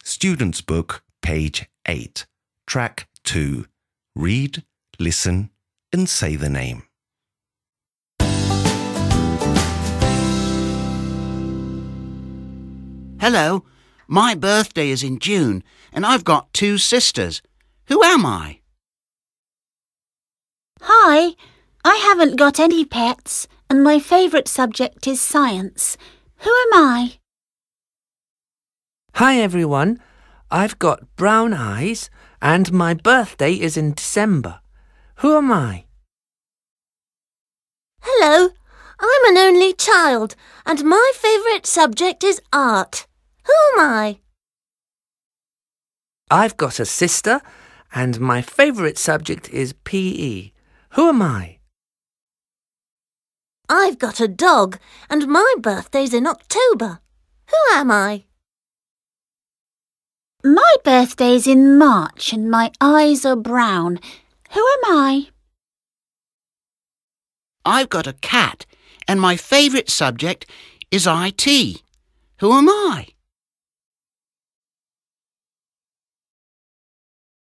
Student's Book, page 8, track 2. Read, listen, and say the name. Hello, my birthday is in June and I've got 2 sisters. Who am I? Hi, I haven't got any pets and my favourite subject is science. Who am I? Hi everyone, I've got brown eyes and my birthday is in December. Who am I? Hello, I'm an only child and my favourite subject is art. Who am I? I've got a sister and my favourite subject is PE. Who am I? I've got a dog and my birthday's in October. Who am I? My birthday's in March and my eyes are brown. Who am I? I've got a cat and my favourite subject is IT. Who am I?